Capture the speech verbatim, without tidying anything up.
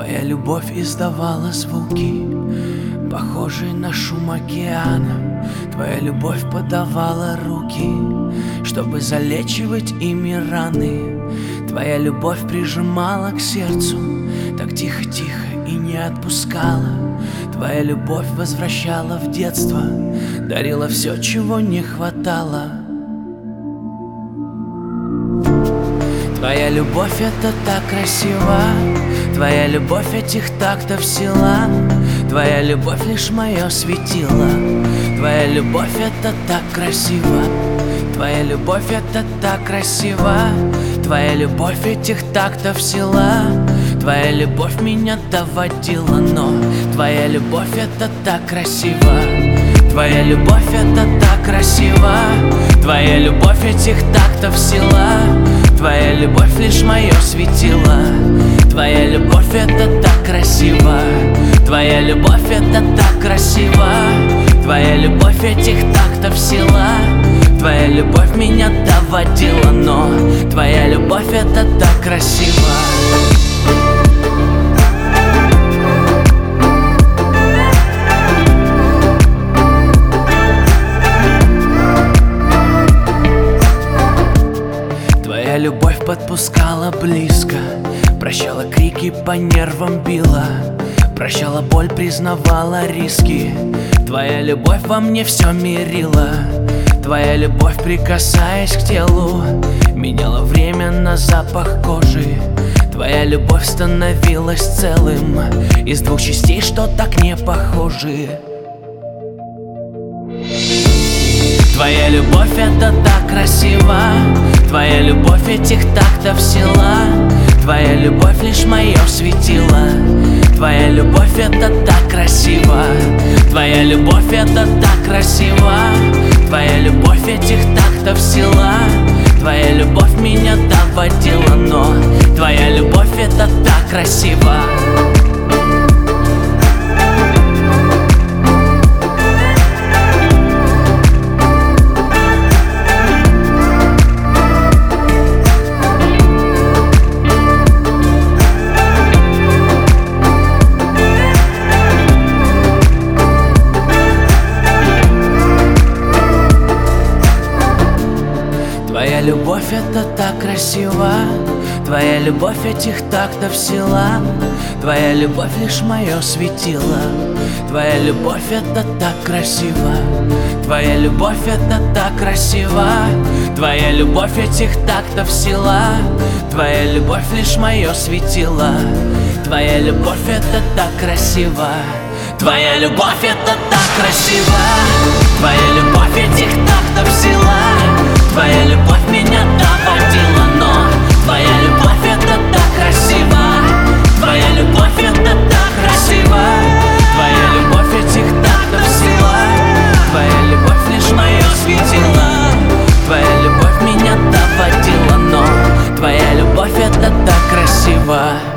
Твоя любовь издавала звуки, похожие на шум океана. Твоя любовь подавала руки, чтобы залечивать ими раны. Твоя любовь прижимала к сердцу так тихо-тихо и не отпускала. Твоя любовь возвращала в детство, дарила все, чего не хватало. Твоя любовь — это так красиво, твоя любовь этих тактов сила. Твоя любовь лишь мое светило, твоя любовь — это так красиво. Твоя любовь — это так красиво, твоя любовь этих тактов сила. Твоя любовь меня доводила, но твоя любовь — это так красиво. Твоя любовь — это так красиво, твоя любовь этих тактов сила. Твоя любовь лишь мое светило, твоя любовь — это так красиво. Твоя любовь — это так красиво, твоя любовь этих тактов сила. Твоя любовь меня доводила, но твоя любовь — это так красиво. Твоя любовь подпускала близко, прощала крики, по нервам била, прощала боль, признавала риски. Твоя любовь во мне все мирила. Твоя любовь, прикасаясь к телу, меняла время на запах кожи. Твоя любовь становилась целым из двух частей, что так не похожи. Твоя любовь — это так красиво, твоя любовь этих тактов сила. Твоя любовь лишь мое светило, твоя любовь — это так красиво. Твоя любовь — это так красиво, твоя любовь этих тактов сила. Твоя любовь меня доводила, но твоя любовь — это так красиво. Твоя любовь — это так красиво, твоя любовь этих тактов сила. Твоя любовь лишь мое светило, твоя любовь — это так красиво. Твоя любовь — это так красиво, твоя любовь этих тактов сила. Твоя любовь лишь мое светило, твоя любовь — это так красиво. Твоя любовь — это так красиво, твоя любовь этих тактов сила. Твоя любовь меня доводила, но твоя любовь — это так красиво. Твоя любовь — это так красиво, твоя любовь этих тактов сила. Твоя любовь лишь мое светило, твоя любовь меня доводила, но твоя любовь — это так красиво.